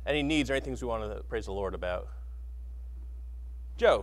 Any needs or anything we want to praise the Lord about? Joe.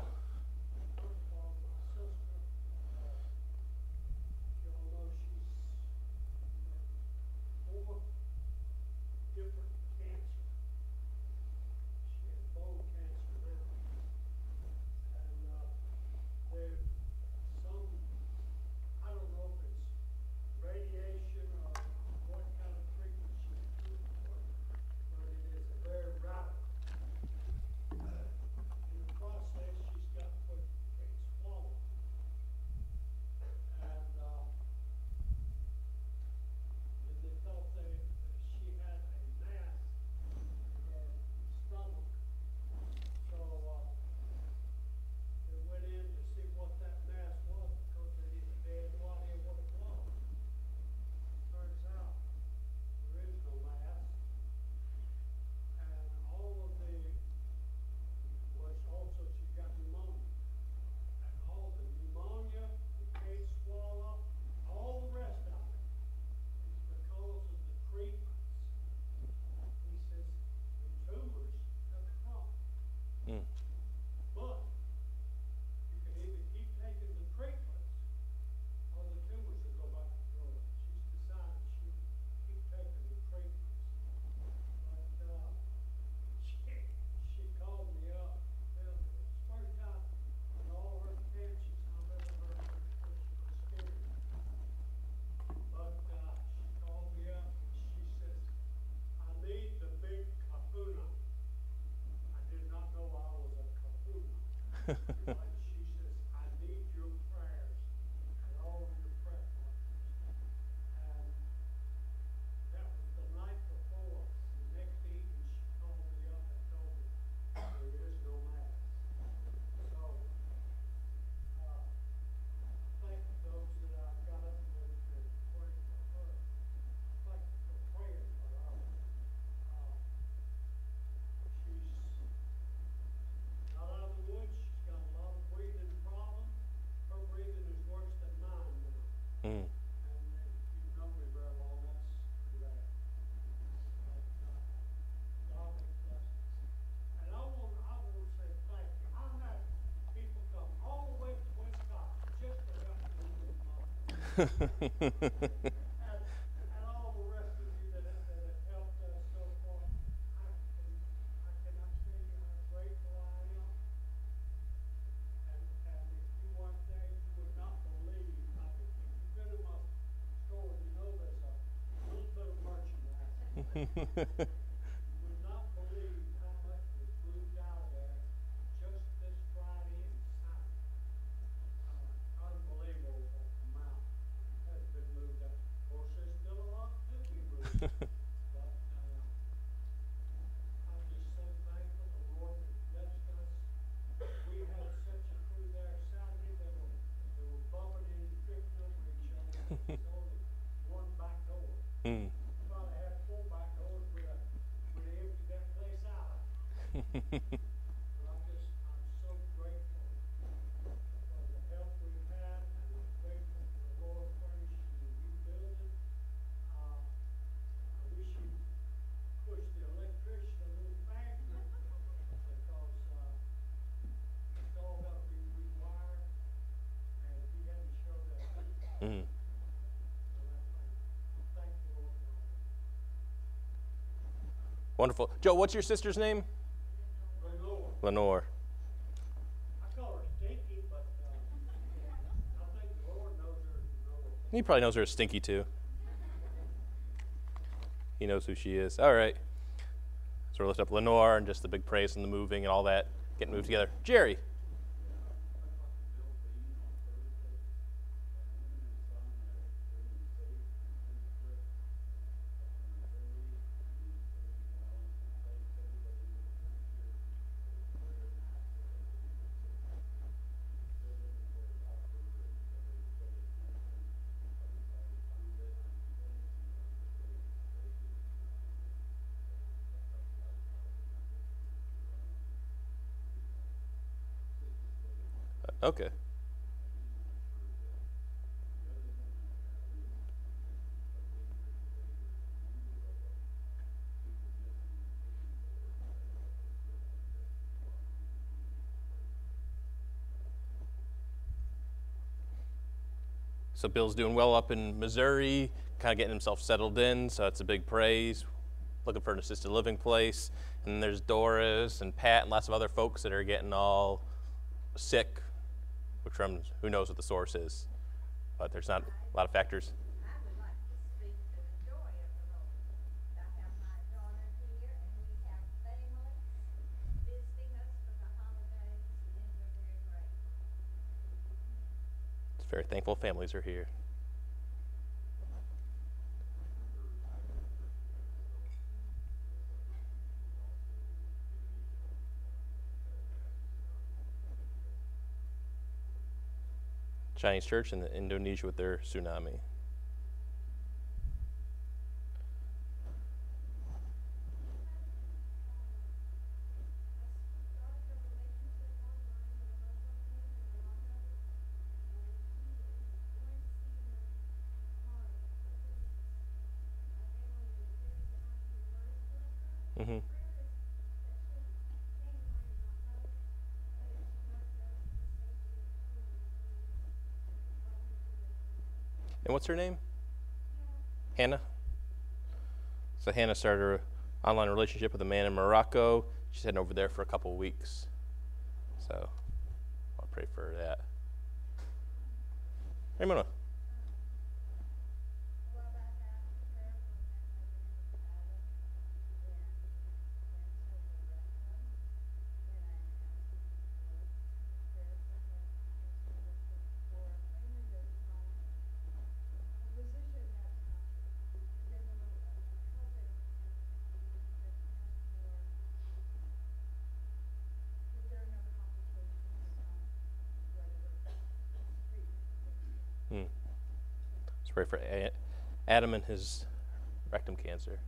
Wonderful. Joe, what's your sister's name? Lenore. I call her Stinky, but I think the Lord knows her as Lenore. He probably knows her as Stinky too. He knows who she is. All right. So we'll lift up Lenore and just the big praise and the moving and all that, getting moved together. Jerry. Okay. So Bill's doing well up in Missouri, kind of getting himself settled in, so that's a big praise. Looking for an assisted living place. And then there's Doris and Pat and lots of other folks that are getting all sick, which from who knows what the source is. But there's not a lot of factors. I would like to speak to the joy of the Lord. I have my daughter here, and we have families visiting us for the holidays, and we're very grateful. It's very thankful families are here. Chinese church in Indonesia with their tsunami. Mm-hmm. And what's her name? Hannah. So Hannah started her online relationship with a man in Morocco. She's heading over there for a couple of weeks. So I'll pray for that. Hey, Mona. Let's pray for Adam and his rectum cancer.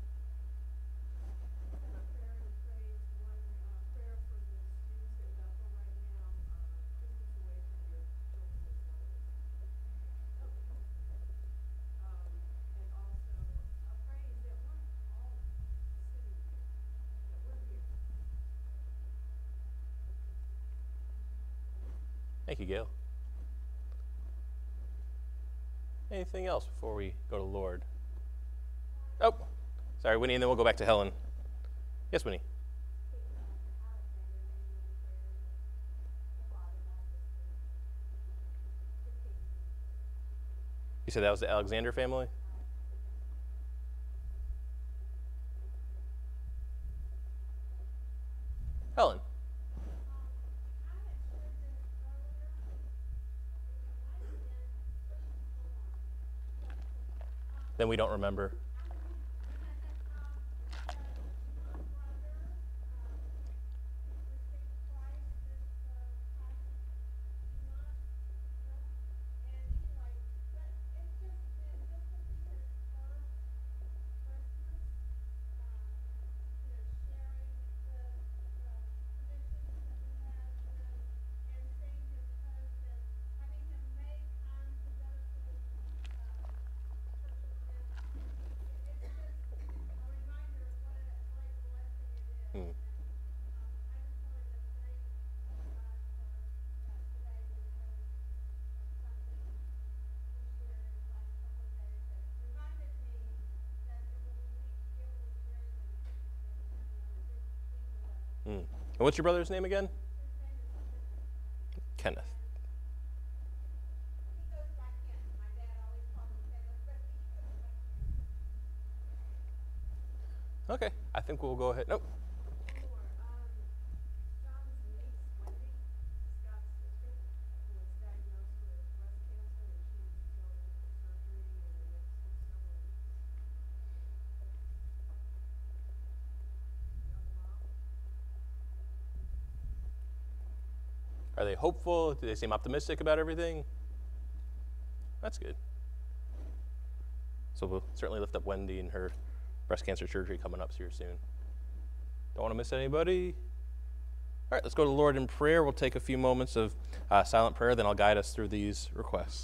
Thank you, Gail. Anything else before we go to the Lord? Oh, sorry, Winnie, and then we'll go back to Helen. Yes, Winnie. You said that was the Alexander family? Helen. Then we don't remember. And what's your brother's name again? Kenneth. Okay, I think we'll go ahead. Nope. Are they hopeful? Do they seem optimistic about everything? That's good. So we'll certainly lift up Wendy and her breast cancer surgery coming up here soon. Don't want to miss anybody. All right, let's go to the Lord in prayer. We'll take a few moments of silent prayer, then I'll guide us through these requests.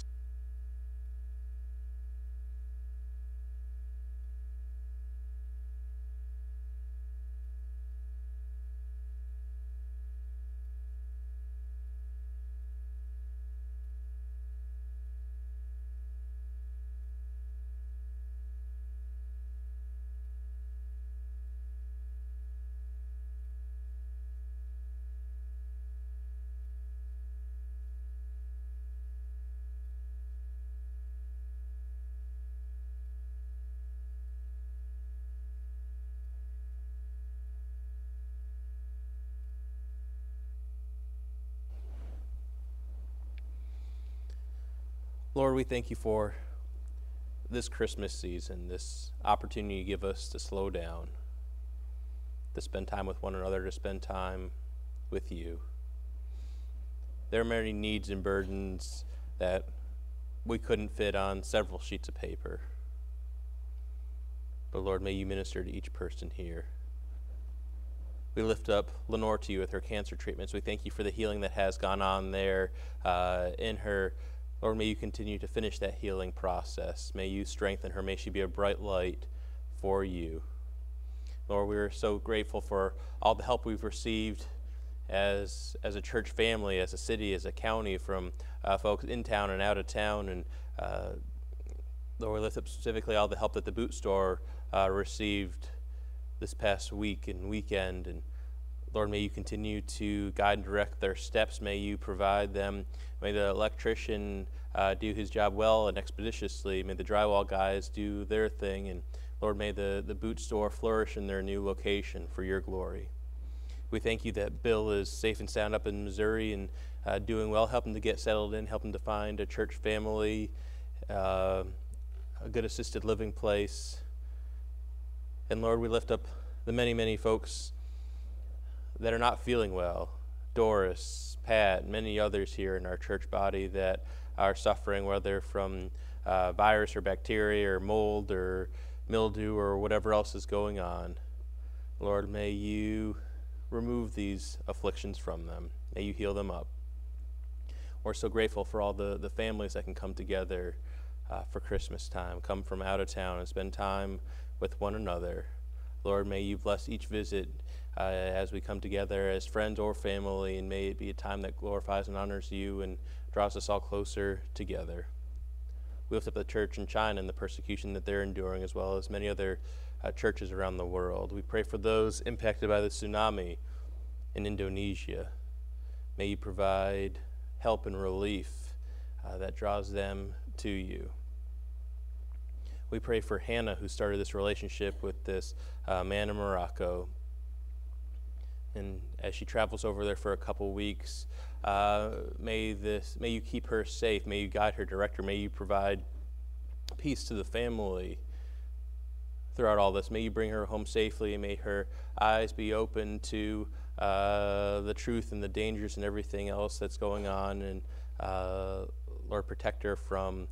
Lord, we thank you for this Christmas season, this opportunity you give us to slow down, to spend time with one another, to spend time with you. There are many needs and burdens that we couldn't fit on several sheets of paper. But Lord, may you minister to each person here. We lift up Lenore to you with her cancer treatments. We thank you for the healing that has gone on there in her. Lord, may you continue to finish that healing process. May you strengthen her. May she be a bright light for you. Lord, we are so grateful for all the help we've received as a church family, as a city, as a county, from folks in town and out of town. And Lord, we lift up specifically all the help that the boot store received this past week and weekend. And Lord, may you continue to guide and direct their steps. May you provide them. May the electrician do his job well and expeditiously. May the drywall guys do their thing. And Lord, may the boot store flourish in their new location for your glory. We thank you that Bill is safe and sound up in Missouri and doing well. Help him to get settled in. Help him to find a church family, a good assisted living place. And Lord, we lift up the many, many folks that are not feeling well. Doris, Pat, many others here in our church body that are suffering, whether from virus or bacteria or mold or mildew or whatever else is going on. Lord, may you remove these afflictions from them. May you heal them up. We're so grateful for all the families that can come together for Christmas time, come from out of town and spend time with one another. Lord, may you bless each visit as we come together as friends or family, and may it be a time that glorifies and honors you and draws us all closer together. We lift up the church in China and the persecution that they're enduring, as well as many other churches around the world. We pray for those impacted by the tsunami in Indonesia. May you provide help and relief that draws them to you. We pray for Hannah, who started this relationship with this man in Morocco. And as she travels over there for a couple weeks, may you keep her safe. May you guide her, direct her. May you provide peace to the family throughout all this. May you bring her home safely, and may her eyes be open to the truth and the dangers and everything else that's going on. And Lord, protect her from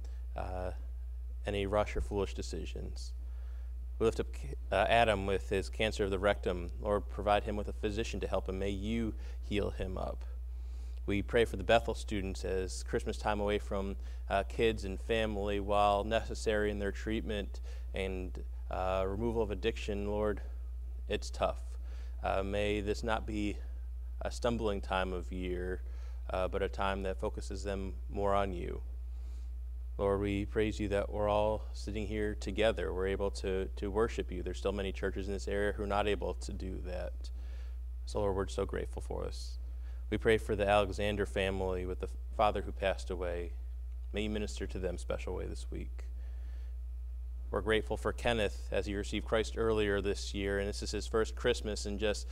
any rush or foolish decisions. We lift up Adam with his cancer of the rectum. Lord, provide him with a physician to help him. May you heal him up. We pray for the Bethel students as Christmas time away from kids and family, while necessary in their treatment and removal of addiction. Lord, it's tough. May this not be a stumbling time of year, but a time that focuses them more on you. Lord, we praise you that we're all sitting here together. We're able to worship you. There's still many churches in this area who are not able to do that. So, Lord, we're so grateful for us. We pray for the Alexander family with the father who passed away. May you minister to them special way this week. We're grateful for Kenneth as he received Christ earlier this year, and this is his first Christmas, and just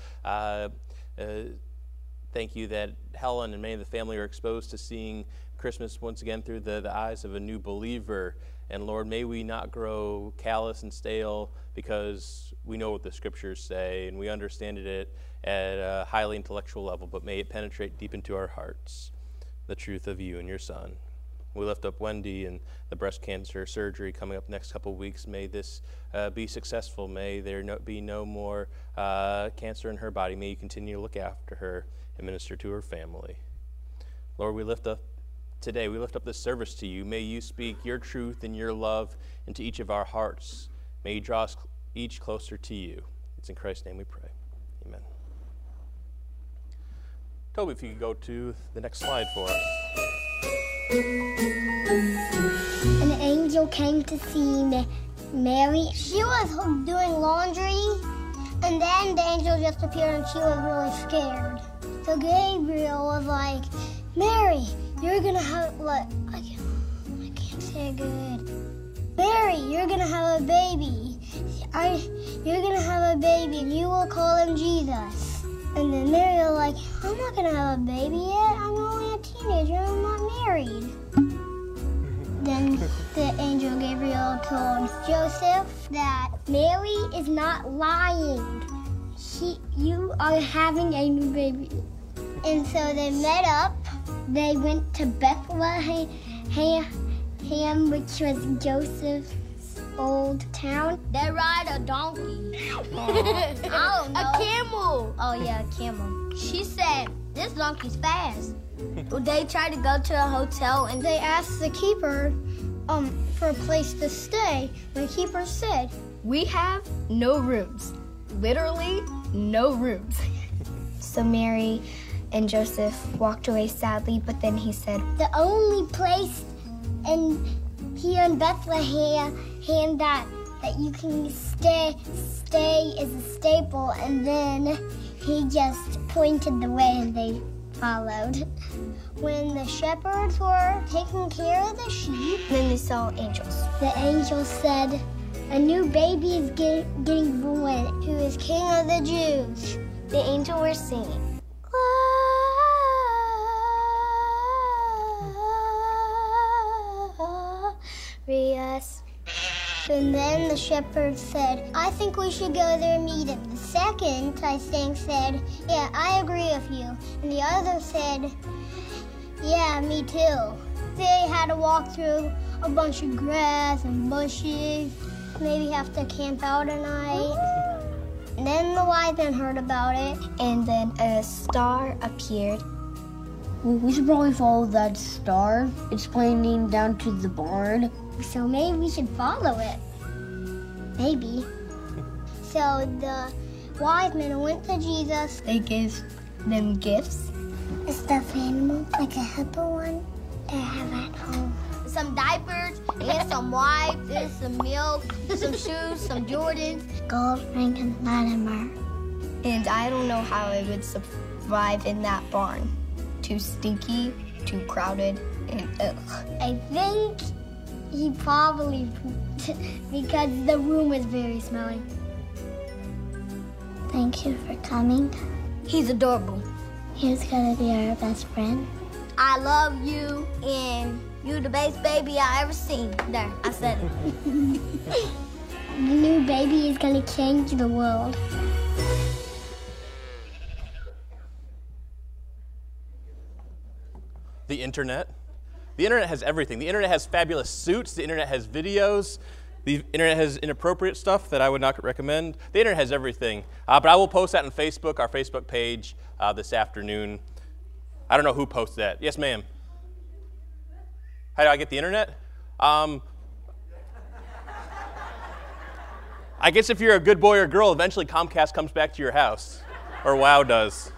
thank you that Helen and many of the family are exposed to seeing Christmas once again through the eyes of a new believer. And Lord, may we not grow callous and stale because we know what the scriptures say and we understand it at a highly intellectual level, but may it penetrate deep into our hearts, the truth of you and your Son. We lift up Wendy and the breast cancer surgery coming up next couple weeks. May this be successful. May there be no more cancer in her body. May you continue to look after her and minister to her family. Lord, we lift up this service to you. May you speak your truth and your love into each of our hearts. May you draw us each closer to you. It's in Christ's name we pray. Amen. Toby, if you could go to the next slide for us. An angel came to see Mary. She was doing laundry, and then the angel just appeared and she was really scared. So Gabriel was like, Mary, you're gonna have, I can't say it good. Mary, you're gonna have a baby. You're gonna have a baby and you will call him Jesus. And then Mary was like, I'm not gonna have a baby yet. I'm only a teenager. I'm not married. Then the angel Gabriel told Joseph that Mary is not lying. You are having a new baby. And so they met up. They went to Bethlehem, which was Joseph's old town. They ride a donkey. I don't know. A camel. Oh yeah, a camel. She said, this donkey's fast. They tried to go to a hotel and they asked the keeper for a place to stay. The keeper said, we have no rooms. Literally no rooms. So Mary and Joseph walked away sadly, but then he said, the only place here in Bethlehem that you can stay is a stable. And then he just pointed the way and they followed. When the shepherds were taking care of the sheep, then they saw angels. The angel said, a new baby is getting born, who is King of the Jews. The angel was singing. Glorious. And then the shepherd said, I think we should go there and meet him. The second, I think, said, yeah, I agree with you. And the other said, yeah, me too. They had to walk through a bunch of grass and bushes, maybe have to camp out a night. And then the wise men heard about it. And then a star appeared. Well, we should probably follow that star. It's pointing down to the barn. So maybe we should follow it. Maybe. So the wise men went to Jesus. They gave them gifts. A stuffed animal, like a hippo one, that I have at home. Some diapers, and some wipes, and some milk, some shoes, some Jordans. Gold ring and Latimer. And I don't know how it would survive in that barn. Too stinky, too crowded, and ugh. I think he probably pooped because the room was very smelly. Thank you for coming. He's adorable. He's gonna be our best friend. I love you, and you the best baby I ever seen. There, I said it. The new baby is gonna change the world. The internet. The internet has everything. The internet has fabulous suits. The internet has videos. The internet has inappropriate stuff that I would not recommend. The internet has everything. But I will post that on Facebook, our Facebook page, this afternoon. I don't know who posted that. Yes, ma'am. How do I get the internet? I guess if you're a good boy or girl, eventually Comcast comes back to your house. Or WOW does.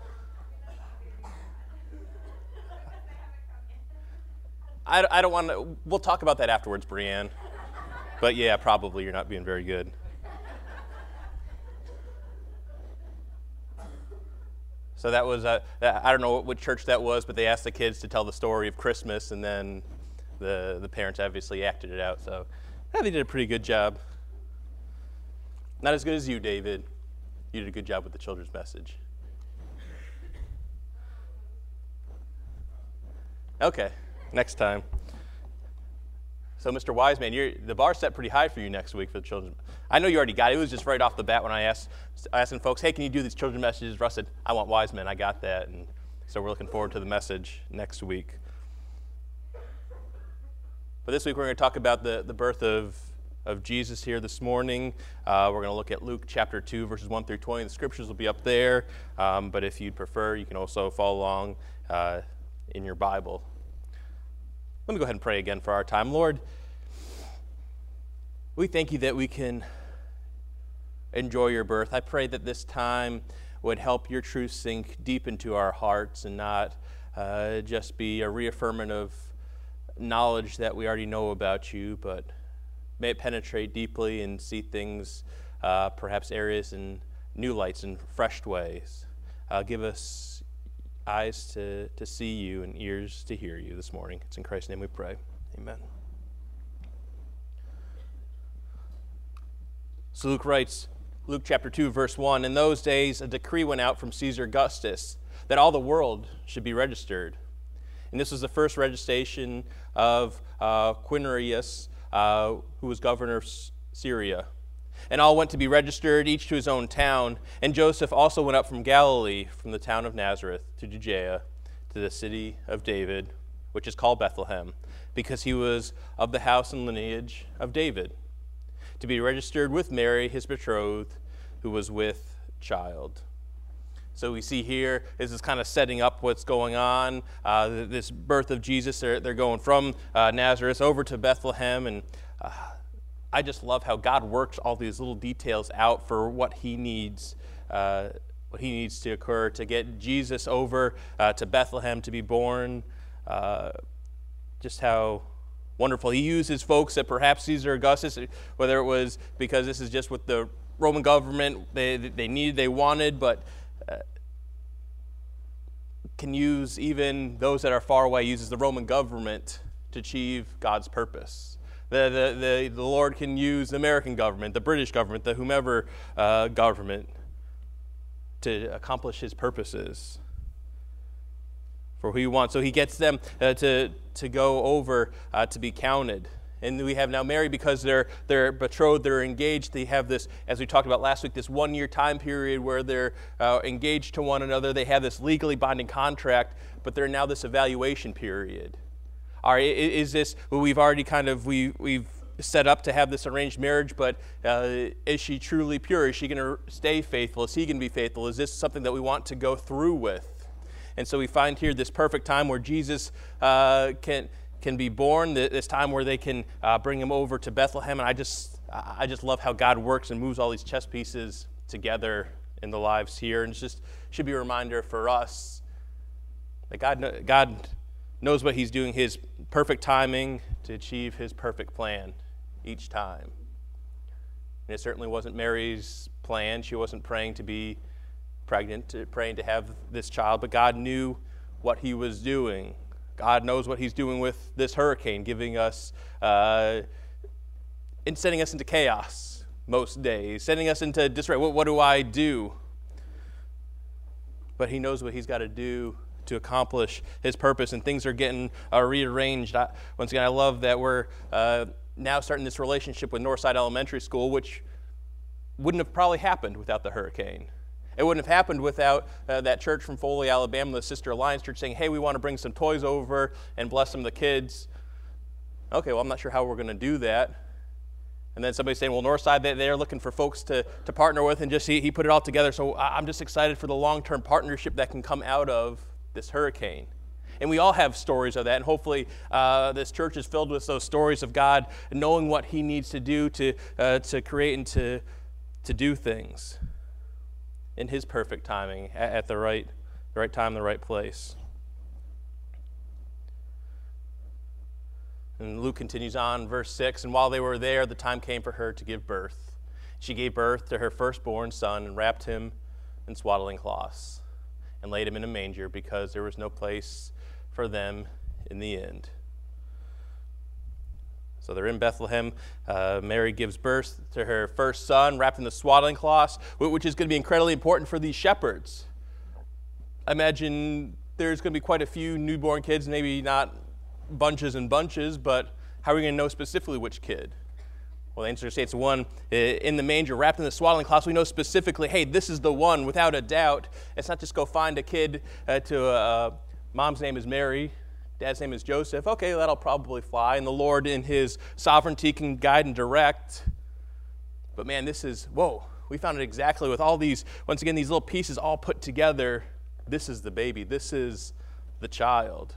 I don't want to, we'll talk about that afterwards, Brianne. But yeah, probably you're not being very good. So that was, I don't know what church that was, but they asked the kids to tell the story of Christmas, and then the parents obviously acted it out. So yeah, they did a pretty good job. Not as good as you, David. You did a good job with the children's message. Okay. Next time. So, Mr. Wiseman, the bar's set pretty high for you next week for the children. I know you already got it. It was just right off the bat when I asking folks, hey, can you do these children's messages? Russ said, I want Wiseman. I got that. And so we're looking forward to the message next week. But this week we're going to talk about the birth of Jesus here this morning. We're going to look at Luke chapter 2, verses 1 through 20. The scriptures will be up there. But if you'd prefer, you can also follow along in your Bible. Let me go ahead and pray again for our time. Lord, we thank you that we can enjoy your birth. I pray that this time would help your truth sink deep into our hearts and not just be a reaffirmation of knowledge that we already know about you, but may it penetrate deeply and see things, perhaps areas in new lights and fresh ways. Give us eyes to see you and ears to hear you this morning. It's in Christ's name we pray. Amen. So Luke writes, Luke chapter 2, verse 1, in those days a decree went out from Caesar Augustus that all the world should be registered. And this was the first registration of Quirinius, who was governor of Syria. And all went to be registered, each to his own town. And Joseph also went up from Galilee, from the town of Nazareth to Judea, to the city of David, which is called Bethlehem, because he was of the house and lineage of David, to be registered with Mary, his betrothed, who was with child. So we see here, this is kind of setting up what's going on, this birth of Jesus. They're going from Nazareth over to Bethlehem, and I just love how God works all these little details out for what he needs to occur to get Jesus over to Bethlehem to be born. Just how wonderful. He uses folks that perhaps Caesar Augustus, whether it was because this is just what the Roman government they needed, they wanted, but can use even those that are far away, uses the Roman government to achieve God's purpose. The Lord can use the American government, the British government, the whomever government to accomplish his purposes for who he wants. So he gets them to go over to be counted. And we have now Mary, because they're betrothed, they're engaged. They have this, as we talked about last week, this 1-year time period where they're engaged to one another. They have this legally binding contract, but they're now this evaluation period. All right, is this, well, we've already we've set up to have this arranged marriage, but is she truly pure? Is she going to stay faithful? Is he going to be faithful? Is this something that we want to go through with? And so we find here this perfect time where Jesus can be born, this time where they can bring him over to Bethlehem. And I just love how God works and moves all these chess pieces together in the lives here. And it just should be a reminder for us that God knows what he's doing, his perfect timing to achieve his perfect plan each time. And it certainly wasn't Mary's plan. She wasn't praying to be pregnant, praying to have this child, but God knew what he was doing. God knows what he's doing with this hurricane, giving us, and sending us into chaos most days, sending us into disarray. What do I do? But he knows what he's got to do to accomplish his purpose, and things are getting rearranged. Once again, I love that we're now starting this relationship with Northside Elementary School, which wouldn't have probably happened without the hurricane. It wouldn't have happened without that church from Foley, Alabama, the Sister Alliance Church, saying, hey, we want to bring some toys over and bless some of the kids. Okay, well, I'm not sure how we're going to do that. And then somebody saying, well, Northside, they're looking for folks to partner with, and just he put it all together. So I'm just excited for the long-term partnership that can come out of this hurricane. And we all have stories of that, and hopefully this church is filled with those stories of God knowing what he needs to do to create and to do things in his perfect timing, at the right time, the right place. And Luke continues on, verse 6, and while they were there, the time came for her to give birth. She gave birth to her firstborn son and wrapped him in swaddling cloths and laid him in a manger because there was no place for them in the inn. So they're in Bethlehem. Mary gives birth to her first son, wrapped in the swaddling cloths, which is going to be incredibly important for these shepherds. I imagine there's going to be quite a few newborn kids, maybe not bunches and bunches, but how are we going to know specifically which kid? Well, the answer is it's one in the manger, wrapped in the swaddling cloths. We know specifically, hey, this is the one, without a doubt. It's not just go find a kid mom's name is Mary, dad's name is Joseph. Okay, that'll probably fly. And the Lord in his sovereignty can guide and direct. But man, this is, whoa, we found it exactly with all these, once again, these little pieces all put together. This is the baby. This is the child.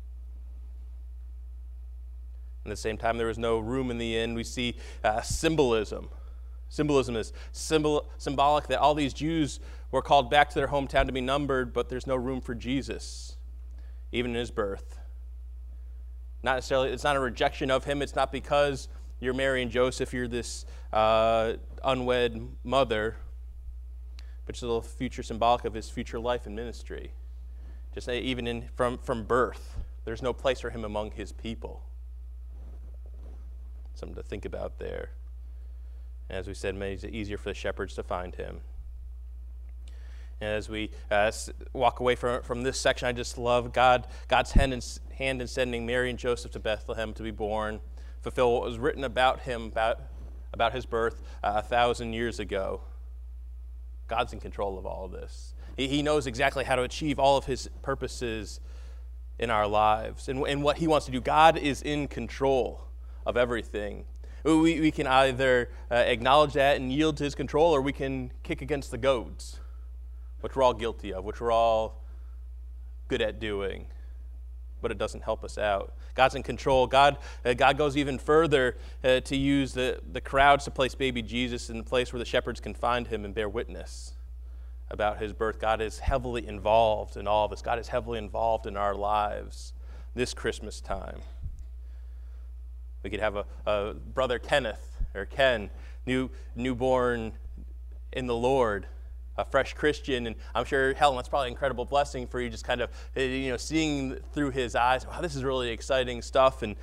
At the same time, there was no room in the inn. We see symbolism. Symbolism is symbolic that all these Jews were called back to their hometown to be numbered, but there's no room for Jesus, even in his birth. Not necessarily, it's not a rejection of him. It's not because you're Mary and Joseph, you're this unwed mother, but it's a little future symbolic of his future life and ministry. Just even from birth, there's no place for him among his people. Something to think about there. And as we said, it makes it easier for the shepherds to find him. And as we walk away from this section, I just love God's hand in sending Mary and Joseph to Bethlehem to be born, fulfill what was written about him, about his birth 1,000 years ago. God's in control of all of this. He knows exactly how to achieve all of his purposes in our lives and what he wants to do. God is in control of everything. We can either acknowledge that and yield to his control, or we can kick against the goads, which we're all guilty of, which we're all good at doing, but it doesn't help us out. God's in control. God goes even further to use the crowds to place baby Jesus in the place where the shepherds can find him and bear witness about his birth. God is heavily involved in all of this. God is heavily involved in our lives this Christmas time. We could have a brother Kenneth, or Ken, newborn in the Lord, a fresh Christian, and I'm sure, Helen, that's probably an incredible blessing for you, just kind of, seeing through his eyes, wow, this is really exciting stuff, and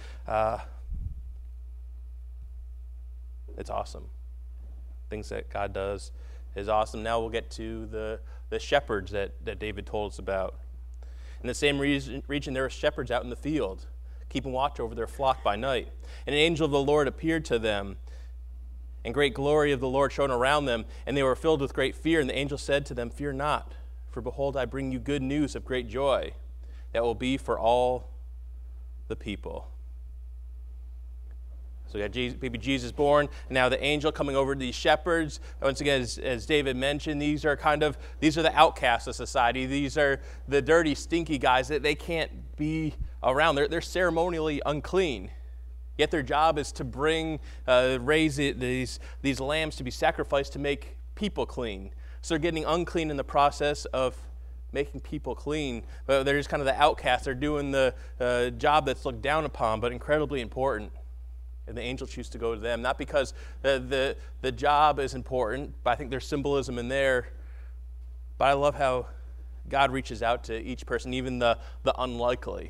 it's awesome. Things that God does is awesome. Now we'll get to the shepherds that David told us about. In the same region, there were shepherds out in the field, keeping watch over their flock by night. And an angel of the Lord appeared to them, and great glory of the Lord shone around them, and they were filled with great fear. And the angel said to them, "Fear not, for behold, I bring you good news of great joy that will be for all the people." So we got baby Jesus born, and now the angel coming over to these shepherds. Once again, as David mentioned, these are the outcasts of society. These are the dirty, stinky guys that they can't be around. They're ceremonially unclean. Yet their job is to raise these lambs to be sacrificed to make people clean. So they're getting unclean in the process of making people clean. But they're just kind of the outcasts. They're doing the job that's looked down upon, but incredibly important. And the angel chooses to go to them, not because the job is important, but I think there's symbolism in there. But I love how God reaches out to each person, even the unlikely.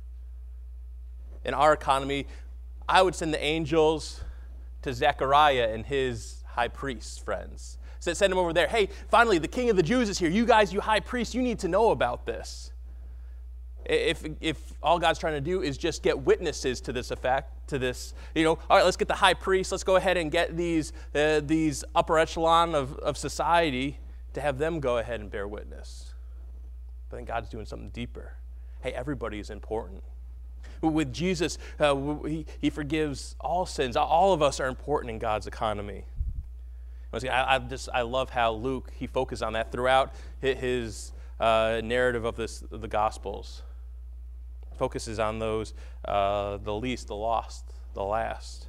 In our economy, I would send the angels to Zechariah and his high priest friends. So send them over there. Hey, finally, the king of the Jews is here. You guys, you high priests, you need to know about this. If all God's trying to do is just get witnesses to this effect, to this, all right, let's get the high priest. Let's go ahead and get these upper echelon of society to have them go ahead and bear witness. But then God's doing something deeper. Hey, everybody is important. With Jesus, he forgives all sins. All of us are important in God's economy. I love how Luke, he focused on that throughout his narrative of the Gospels. Focuses on those, the least, the lost, the last.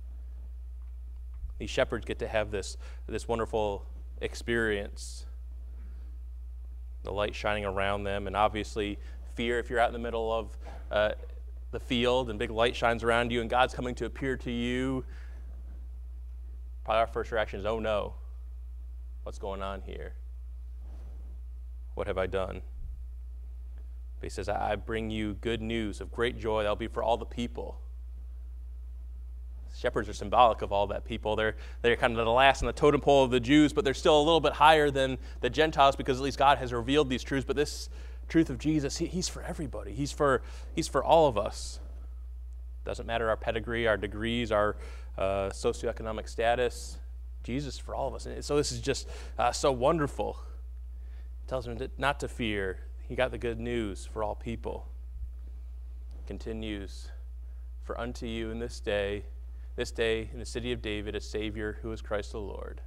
These shepherds get to have this wonderful experience. The light shining around them, and obviously fear if you're out in the middle of the field and big light shines around you and God's coming to appear to you. Probably our first reaction is, oh no, what's going on here? What have I done? But he says, I bring you good news of great joy that will be for all the people. Shepherds are symbolic of all that people. They're kind of the last on the totem pole of the Jews, but they're still a little bit higher than the Gentiles because at least God has revealed these truths. But this truth of Jesus, he's for everybody. He's for all of us. Doesn't matter our pedigree, our degrees, our socioeconomic status. Jesus is for all of us. And so this is just so wonderful. It tells him not to fear. He got the good news for all people. Continues, for unto you in this day in the city of David, a Savior who is Christ the Lord.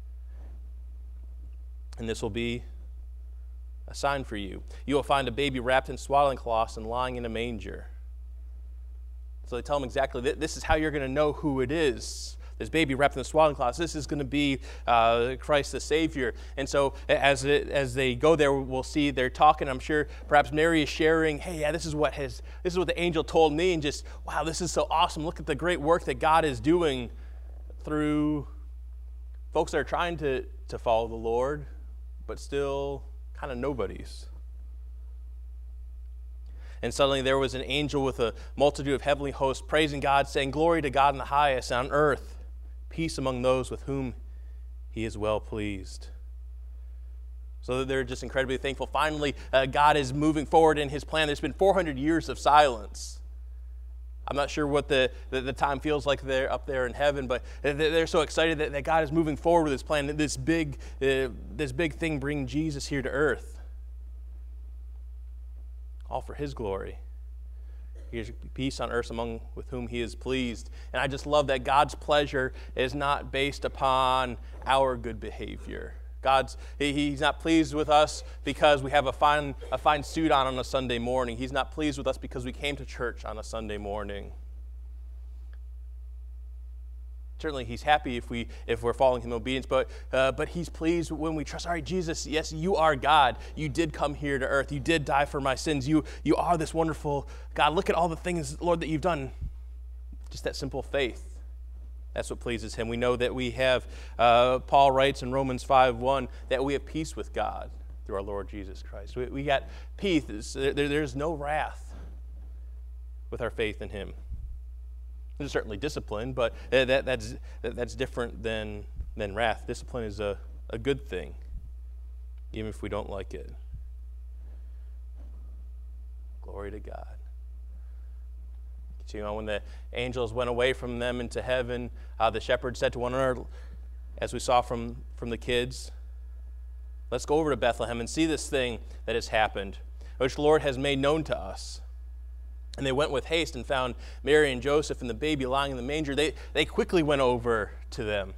And this will be a sign for you. You will find a baby wrapped in swaddling cloths and lying in a manger. So they tell him exactly, this is how you're going to know who it is. This baby wrapped in the swaddling cloths. This is going to be Christ the Savior. And so as they go there, we'll see they're talking. I'm sure perhaps Mary is sharing, hey, yeah, this is what the angel told me, and just, wow, this is so awesome. Look at the great work that God is doing through folks that are trying to follow the Lord, but still kind of nobodies. And suddenly there was an angel with a multitude of heavenly hosts praising God, saying, glory to God in the highest, on earth peace among those with whom he is well pleased. So that they're just incredibly thankful. Finally, God is moving forward in his plan. There's been 400 years of silence. I'm not sure what the time feels like they're up there in heaven, but they're so excited that God is moving forward with his plan, this big thing, bringing Jesus here to earth. All for his glory. Here's peace on earth among with whom he is pleased. And I just love that God's pleasure is not based upon our good behavior. He's not pleased with us because we have a fine suit on a Sunday morning. He's not pleased with us because we came to church on a Sunday morning. Certainly he's happy if we're following him in obedience, but he's pleased when we trust, all right, Jesus, yes, you are God. You did come here to earth. You did die for my sins. You are this wonderful God. Look at all the things, Lord, that you've done. Just that simple faith. That's what pleases him. We know that we have, Paul writes in Romans 5:1, that we have peace with God through our Lord Jesus Christ. We got peace. There's no wrath with our faith in him. There's certainly discipline, but that's different than wrath. Discipline is a good thing, even if we don't like it. Glory to God. Continue on, when the angels went away from them into heaven, the shepherds said to one another, as we saw from the kids, let's go over to Bethlehem and see this thing that has happened, which the Lord has made known to us. And they went with haste and found Mary and Joseph and the baby lying in the manger. They quickly went over to them,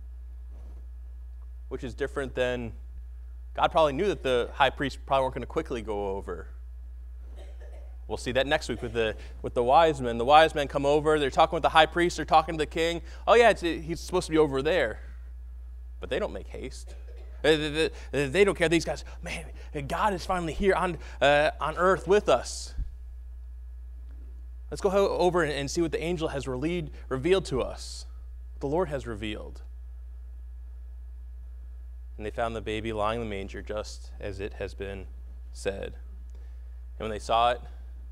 which is different than, God probably knew that the high priest probably weren't going to quickly go over. We'll see that next week with the wise men. The wise men come over. They're talking with the high priest. They're talking to the king. Oh, yeah, he's supposed to be over there. But they don't make haste. They don't care. These guys, man, God is finally here on earth with us. Let's go over and see what the angel has revealed to us. The Lord has revealed. And they found the baby lying in the manger just as it has been said. And when they saw it,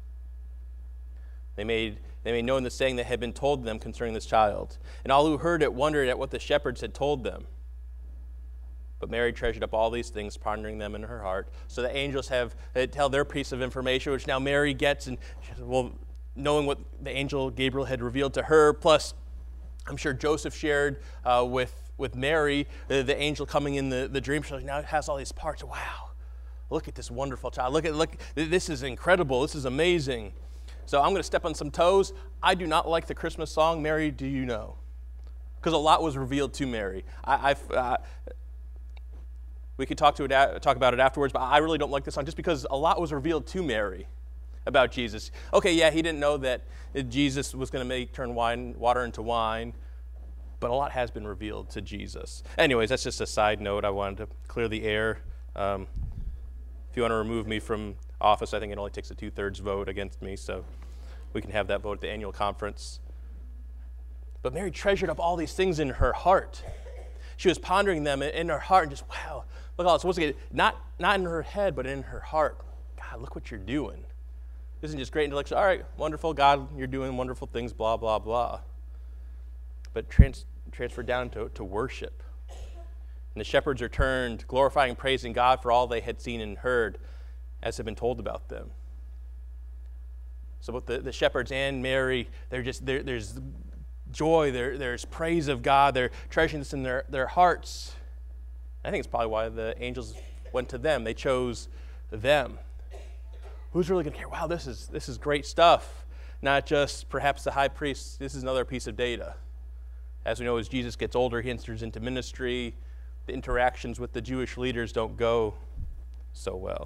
they made known the saying that had been told them concerning this child. And all who heard it wondered at what the shepherds had told them. But Mary treasured up all these things, pondering them in her heart. So the angels tell their piece of information, which now Mary gets, and she says, well, knowing what the angel Gabriel had revealed to her, plus I'm sure Joseph shared with Mary, the angel coming in the dream. She now has all these parts. Wow, look at this wonderful child. Look, this is incredible. This is amazing. So I'm going to step on some toes. I do not like the Christmas song, Mary, Do You Know? Because a lot was revealed to Mary. We could talk about it afterwards, but I really don't like this song just because a lot was revealed to Mary about Jesus. Okay, yeah, he didn't know that Jesus was going to turn water into wine, but a lot has been revealed to Jesus. Anyways, that's just a side note. I wanted to clear the air. If you want to remove me from office, I think it only takes a 2/3 vote against me, so we can have that vote at the annual conference. But Mary treasured up all these things in her heart. She was pondering them in her heart and just, wow, look at all this. Once again, not in her head, but in her heart. God, look what you're doing. This isn't just great intellectual, all right, wonderful, God, you're doing wonderful things, blah, blah, blah. But transferred down to worship. And the shepherds returned, glorifying and praising God for all they had seen and heard, as had been told about them. So both the shepherds and Mary, there's joy, there's praise of God, they're treasuring this in their hearts. I think it's probably why the angels went to them. They chose them. Who's really going to care? Wow, this is great stuff. Not just perhaps the high priest. This is another piece of data. As we know, as Jesus gets older, he enters into ministry. The interactions with the Jewish leaders don't go so well.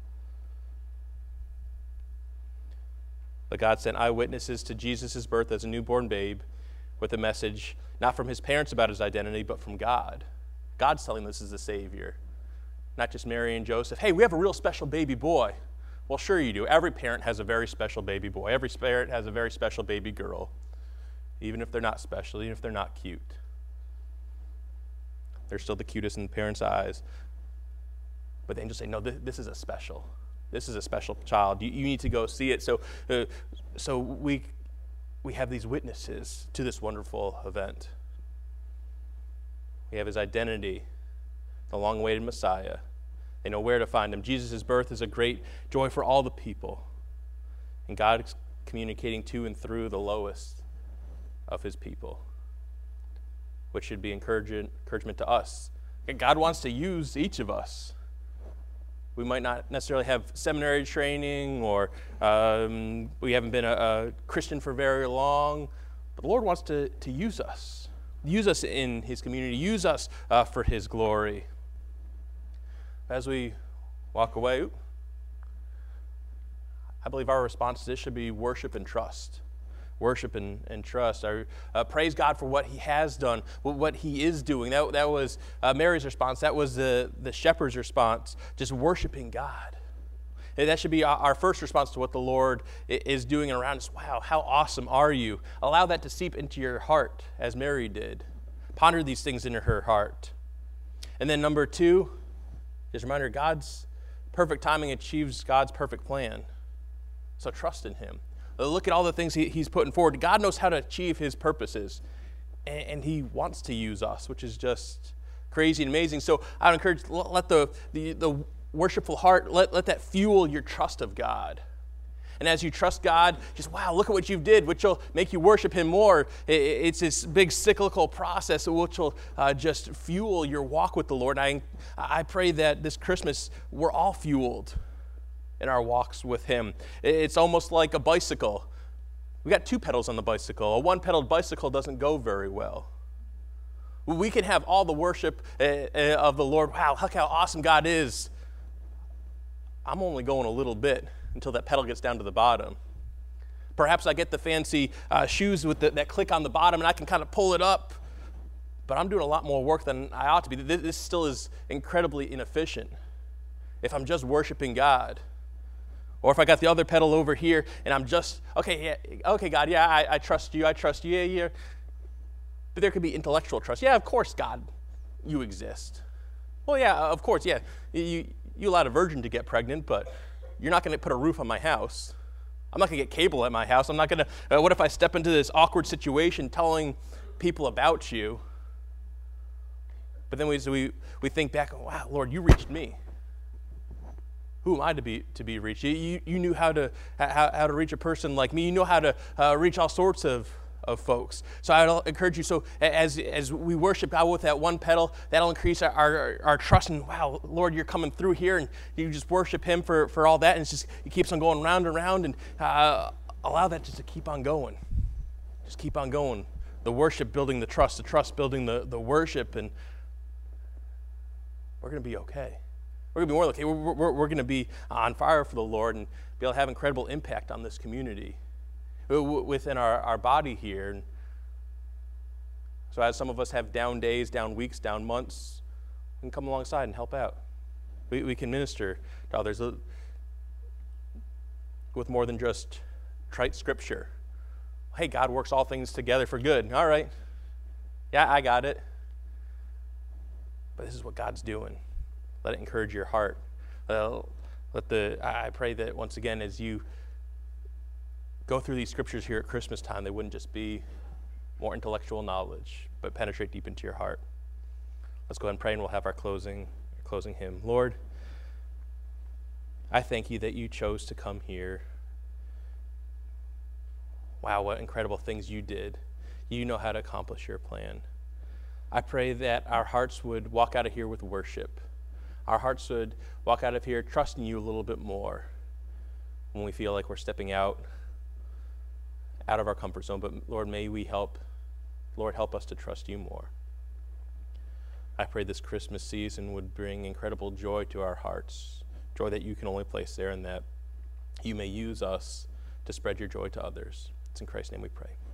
But God sent eyewitnesses to Jesus' birth as a newborn babe with a message not from his parents about his identity, but from God. God's telling this is the Savior. Not just Mary and Joseph. Hey, we have a real special baby boy. Well, sure you do. Every parent has a very special baby boy. Every parent has a very special baby girl. Even if they're not special, even if they're not cute. They're still the cutest in the parents' eyes. But the angels say, no, this is a special child. You need to go see it. So we have these witnesses to this wonderful event. We have his identity, the long-awaited Messiah, They know where to find him. Jesus' birth is a great joy for all the people. And God is communicating to and through the lowest of his people, which should be encouragement to us. God wants to use each of us. We might not necessarily have seminary training, or we haven't been a Christian for very long, but the Lord wants to use us in his community, use us for his glory. As we walk away, I believe our response to this should be worship and trust. Worship and trust. Praise God for what he has done, what he is doing. That was Mary's response. That was the shepherd's response, just worshiping God. And that should be our first response to what the Lord is doing around us. Wow, how awesome are you? Allow that to seep into your heart, as Mary did. Ponder these things in her heart. And then number 2, just a reminder, God's perfect timing achieves God's perfect plan. So trust in him. Look at all the things he's putting forward. God knows how to achieve his purposes, and he wants to use us, which is just crazy and amazing. So I would encourage, let the worshipful heart, let that fuel your trust of God. And as you trust God, just, wow, look at what you did, which will make you worship him more. It's this big cyclical process which will just fuel your walk with the Lord. I pray that this Christmas we're all fueled in our walks with him. It's almost like a bicycle. We got 2 pedals on the bicycle. A 1-pedaled bicycle doesn't go very well. We can have all the worship of the Lord. Wow, look how awesome God is. I'm only going a little bit until that pedal gets down to the bottom. Perhaps I get the fancy shoes with that click on the bottom, and I can kind of pull it up, but I'm doing a lot more work than I ought to be. This still is incredibly inefficient if I'm just worshiping God. Or if I got the other pedal over here and I'm just, okay, God, yeah, I trust you, yeah. But there could be intellectual trust. Yeah, of course, God, you exist. Well, yeah, of course, yeah. You allowed a virgin to get pregnant, but you're not going to put a roof on my house. I'm not going to get cable at my house. I'm not going to, what if I step into this awkward situation telling people about you? But then we think back, wow, Lord, you reached me. Who am I to be reached? You knew how to reach a person like me. You know how to reach all sorts of folks. So I'd encourage you, so as we worship God with that 1 pedal, that'll increase our trust in, wow, Lord, you're coming through here, and you just worship him for all that, and it keeps on going round and round, and allow that just to keep on going. Just keep on going. The worship building the trust building the worship, and we're going to be okay. We're going to be more okay. We're going to be on fire for the Lord and be able to have incredible impact on this community within our body here. And so as some of us have down days, down weeks, down months, we can come alongside and help out. We can minister to others with more than just trite scripture. Hey, God works all things together for good. All right. Yeah, I got it. But this is what God's doing. Let it encourage your heart. I pray that once again, as you go through these scriptures here at Christmas time, they wouldn't just be more intellectual knowledge, but penetrate deep into your heart. Let's go ahead and pray, and we'll have our closing hymn. Lord, I thank you that you chose to come here. Wow, what incredible things you did. You know how to accomplish your plan. I pray that our hearts would walk out of here with worship. Our hearts would walk out of here trusting you a little bit more when we feel like we're stepping out of our comfort zone. But Lord, may we help us to trust you more. I pray this Christmas season would bring incredible joy to our hearts, joy that you can only place there, and that you may use us to spread your joy to others. It's in Christ's name we pray.